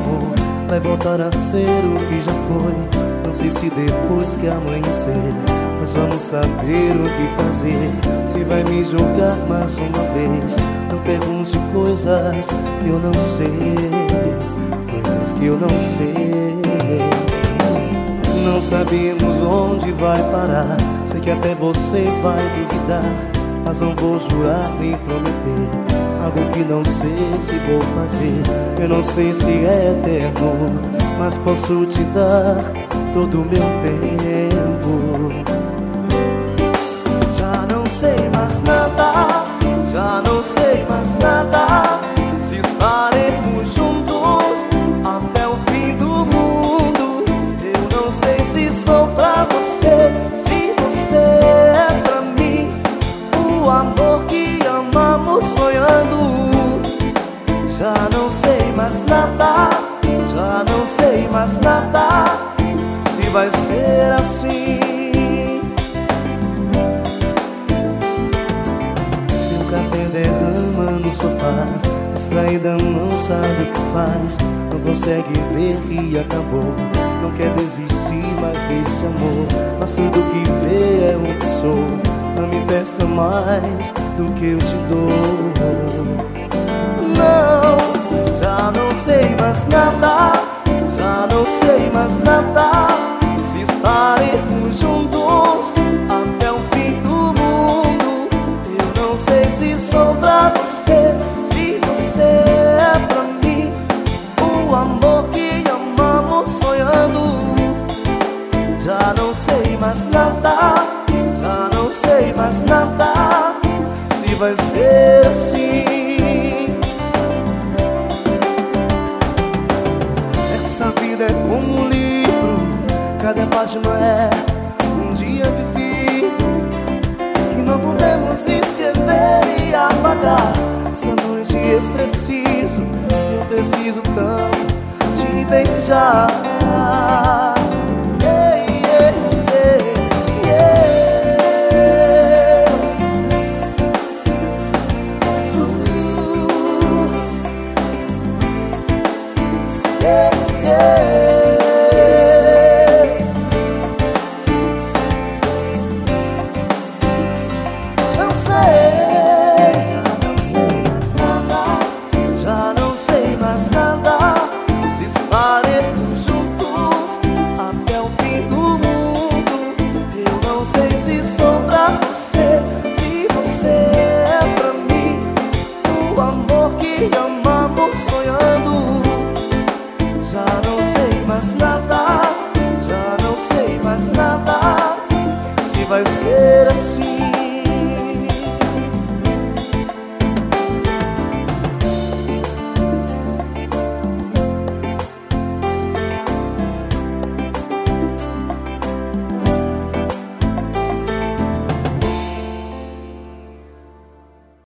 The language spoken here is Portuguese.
amor vai voltar a ser o que já foi. Não sei se depois que amanhecer nós vamos saber o que fazer. Se vai me julgar mais uma vez, não pergunte coisas que eu não sei, coisas que eu não sei. Não sabemos onde vai parar, sei que até você vai duvidar, mas não vou jurar nem prometer algo que não sei se vou fazer. Eu não sei se é eterno, mas posso te dar todo o meu tempo. Já não sei mais nada, já não sei mais nada, se estaremos juntos até o fim do mundo. Eu não sei se sou pra você, se você é pra mim, o amor que amamos sonhando. Já não sei mais nada, já não sei mais nada, se vai ser assim. Seu café derrama no sofá, distraída não sabe o que faz, não consegue ver que acabou, não quer desistir mais desse amor, mas tudo que vê é o que sou. Não me peça mais do que eu te dou. Não, já não sei mais nada, já não sei mais nada, se estaremos juntos até o fim do mundo. Eu não sei se sou pra você, se você é pra mim, o amor que amamos sonhando. Já não sei mais nada, já não sei mais nada, se vai ser assim. Essa vida é como um livro, cada página é um dia vivido, e não podemos escrever e apagar. Essa noite eu preciso tanto te beijar. Amamos sonhando. Já não sei mais nada, já não sei mais nada, se vai ser assim.